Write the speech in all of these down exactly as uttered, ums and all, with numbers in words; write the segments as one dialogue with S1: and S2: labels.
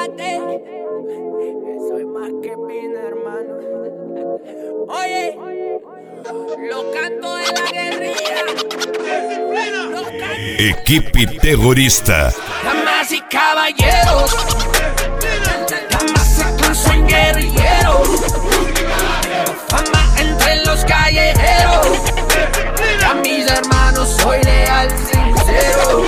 S1: Olvídate, soy más que pina, hermano. Oye, lo canto de la guerrilla.
S2: Equipe terrorista.
S1: Damas y caballeros, damas acá soy guerrillero. Fama entre los callejeros. Y a mis hermanos soy leal, sincero.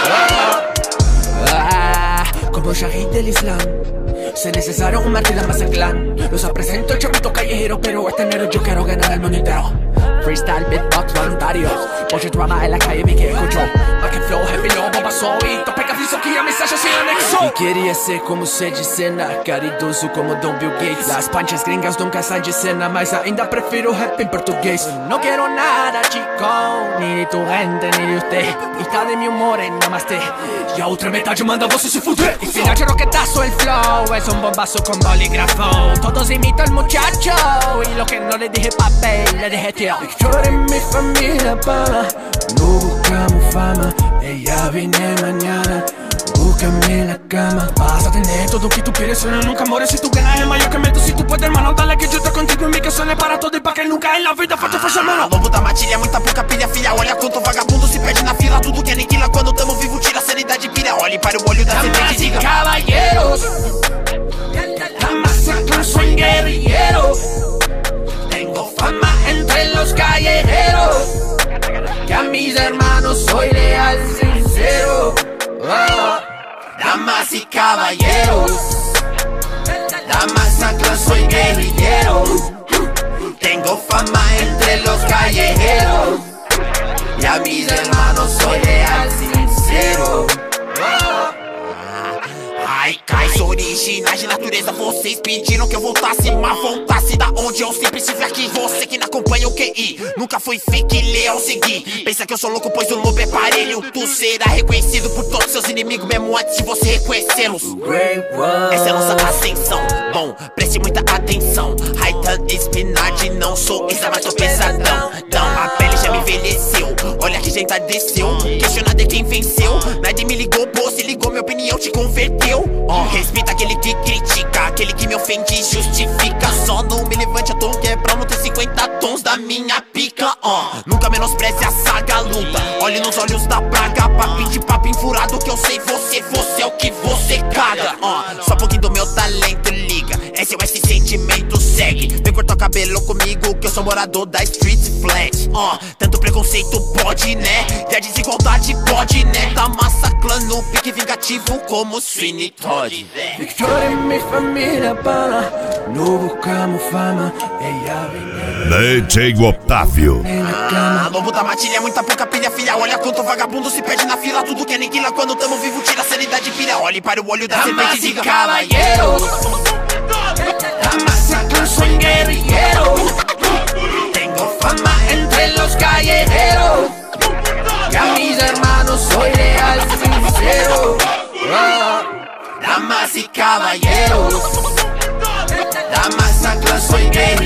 S1: Ah, como Shahid del Islam, se necesario un mártir de Mazatlán. Los presento el chamito callejero, pero este enero yo quiero ganar el mundo entero. Freestyle, beatbox, voluntarios. Mucho drama en la calle, vi que escucho. Back and flow, heavy low, bomba solito. Pega fiso que a mensagem sem anexo. E queria ser como C de cena, caridoso como Don Bill Gates. Las panchas gringas nunca saem de cena, mas ainda prefiro rap em português. No quiero nada, chico, ni de tu gente, ni de usted. Está de mi humor en namaste. E a outra metade manda você se fuder. Y final de roquetazo el flow, es un bombazo con bolígrafo. Todos imitan al muchacho, y lo que no le dije papel, le dije tío. Victoria en mi familia, pana. No buscamos fama, ella viene mañana. Búscame en la cama. Vas a tener todo lo que tú quieres, pero nunca mueres si tú ganas el mayor que meto. Si tú puedes, hermano, dale que yo estou contigo. En mi canção é para todo e pra quem nunca em la vida forte força, hermano.
S3: Lobo da matilha, muita pouca pilha, filha. Olha quanto vagabundo se perde na fila. Tudo que aniquila quando tamo vivo, tira a sanidade, pilha. Olhe para o olho da serpente, diga:
S1: caballeros, damas acá soy guerrillero. Tengo fama entre los callejeros. Que a mis hermanos soy leal, sincero. Oh. Damas y caballeros, damas acá soy guerrillero. Tengo fama entre los callejeros. Y a mis hermanos soy leal, sincero. Oh.
S3: Ai, cais originais de natureza. Vocês pediram que eu voltasse, mas voltasse da onde eu sempre estive aqui. Você que não acompanha o Q I, nunca foi fake, leal, seguir. Pensa que eu sou louco, pois o lobo é parelho. Tu será reconhecido por todos seus inimigos, mesmo antes de você reconhecê-los. Essa é a nossa ascensão. Bom, preste muita atenção. Raitan espinade, não sou extra, mas tô pesadão. Então, a pele já me envelheceu. Olha que gente desceu. Questionado é quem venceu. Nadie me ligou, pô, se ligou, minha opinião te converteu. Oh, respeita aquele que critica, aquele que me ofende justifica. Só não me levante a tom, que é pra não ter cinquenta tons da minha pica. Oh, nunca menospreze a saga, luta. Olhe nos olhos da praga, papinho de papo enfurado. Que eu sei você, você é o que você caga. Oh, só um pouquinho do meu talento, liga. S O S sentimento segue. Vem cortar o cabelo comigo, que eu sou morador da Street Flat. Oh, tanto preconceito pode, né? E a desigualdade pode, né? Tá massacrando o pique vingativo como Sweeney Todd.
S1: Victoria en mi familia, pana. No buscamos fama, ella viene.
S2: D J Otávio.
S3: Ah, lobo da matilha, muita pouca pilha, filha. Olha quanto vagabundo se perde na fila. Tudo que aniquila quando tamo vivo, tira a sanidade, pilha. Olhe para o olho da serpente e diga:
S1: caballeros, damas acá soy guerrillero. Tengo fama entre los callejeros. Que a mis hermanos soy leal, sincero. Oh. Damas y caballeros, damas acá soy guerrillero.